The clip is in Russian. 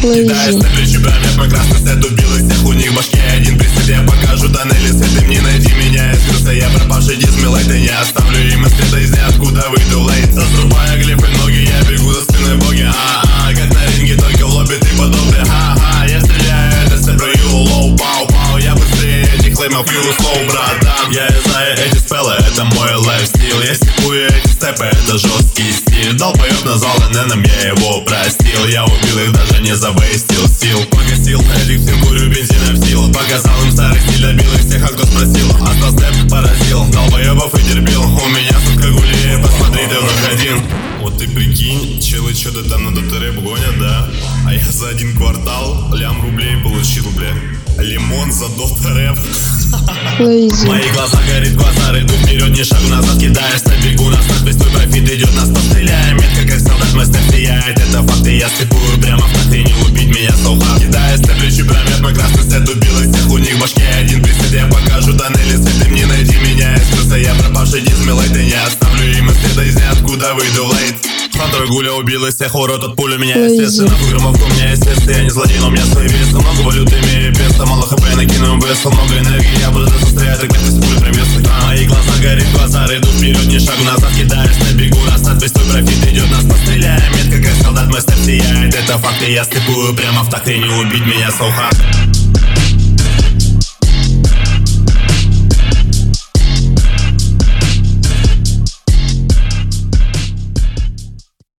Кидая плечи, бровях, мой красный свет убил их всех. У них в башке один присед, я покажу тоннели свет. Им не найти меня, я скрылся, я пропавший дизмилай. Ты не оставлю им и следа из ниоткуда выйду лейт. Разрубая глифы ноги, я бегу за спиной боги. Как на ринге, только в лобби ты подобный. Я стреляю, это все брою, лоу, пау-пау. Я быстрее этих леймов, you slow, братан. Я знаю эти спеллы, это мой лайфстил. Я степую эти степы, это жесткий стиль. Долбоёб назвал ННом, я его простил. Я убил их, даже не завейстил сил. Погасил элик, всем курю бензина в сил. Показал им старый стиль, добил их всех, а кто спросил. Остал степ, поразил, долбоёбов и терпил. У меня сутка гуляет, посмотри, ты вновь один. Вот ты прикинь, челы что-то там на дотереп гонят, да? А я за один квартал лям рублей получил, бля. Лимон за дотереп. Мои глаза горит, глаза иду вперед, не шагу назад, кидаясь на бегу. Нас надпись, твой профит идет, нас постреляем. Метка как солдат, мастер сияет, это факты. Я степую прямо в такт, и не убить меня, соуха. Кидаясь на плечи, промет, мой красный свет убил их всех. У них в башке один присед, я покажу тоннели свет. Им не найти меня, я скрылся, я пропавший дизмилай. Ты не оставлю им и следа из ниоткуда выйду лейт. Фронтовый гуля убил из всех, урод от пули меня, естественно. Громовку у меня, естественно, я не злодей, но у меня свои весы. Много валюты имею, песто, мало хп, накину весел. Много энергии, я буду застрять, так без пули прям весы. Мои глаза горит, глаза иду вперед, не шагу назад, кидаясь на бегу. Нас надпись, твой профит идет, нас постреляем. Метка как солдат, мастер сияет, это факты. Я степую прямо в такт, и не убить меня, соуха.